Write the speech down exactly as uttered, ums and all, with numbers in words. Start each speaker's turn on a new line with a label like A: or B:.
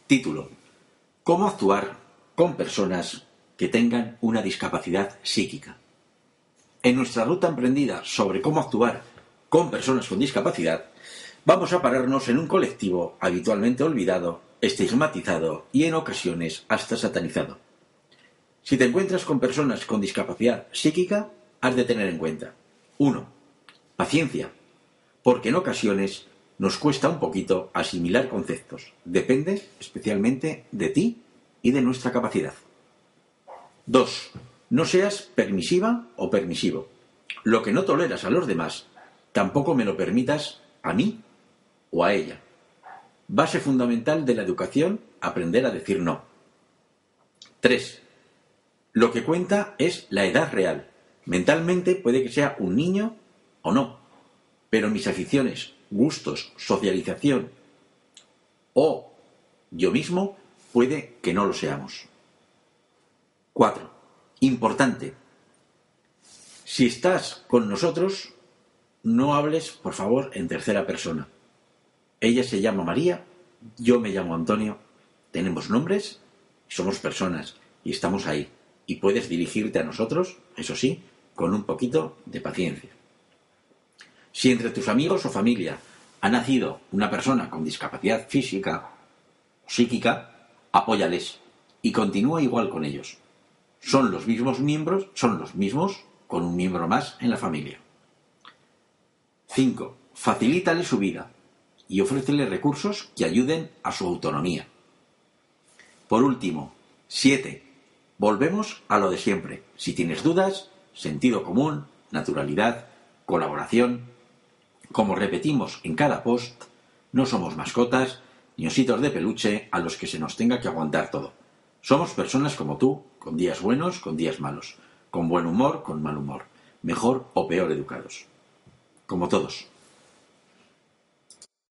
A: Título: ¿Cómo actuar con personas que tengan una discapacidad psíquica? En nuestra ruta emprendida sobre cómo actuar con personas con discapacidad, vamos a pararnos en un colectivo habitualmente olvidado, estigmatizado y en ocasiones hasta satanizado. Si te encuentras con personas con discapacidad psíquica, has de tener en cuenta: uno. Paciencia, porque en ocasiones nos cuesta un poquito asimilar conceptos. Depende especialmente de ti y de nuestra capacidad. dos. No seas permisiva o permisivo. Lo que no toleras a los demás, tampoco me lo permitas a mí o a ella. Base fundamental de la educación: aprender a decir no. tres. Lo que cuenta es la edad real. Mentalmente puede que sea un niño o no, pero mis aficiones, gustos, socialización o yo mismo puede que no lo seamos. cuatro. Importante. Si estás con nosotros, no hables, por favor, en tercera persona. Ella se llama María, yo me llamo Antonio, tenemos nombres, somos personas y estamos ahí. Y puedes dirigirte a nosotros, eso sí, con un poquito de paciencia. Si entre tus amigos o familia ha nacido una persona con discapacidad física o psíquica, apóyales y continúa igual con ellos. Son los mismos miembros, son los mismos con un miembro más en la familia. cinco. Facilítale su vida y ofrécele recursos que ayuden a su autonomía. Por último, siete. Volvemos a lo de siempre. Si tienes dudas, sentido común, naturalidad, colaboración. Como repetimos en cada post, no somos mascotas ni ositos de peluche a los que se nos tenga que aguantar todo. Somos personas como tú, con días buenos, con días malos, con buen humor, con mal humor, mejor o peor educados. Como todos.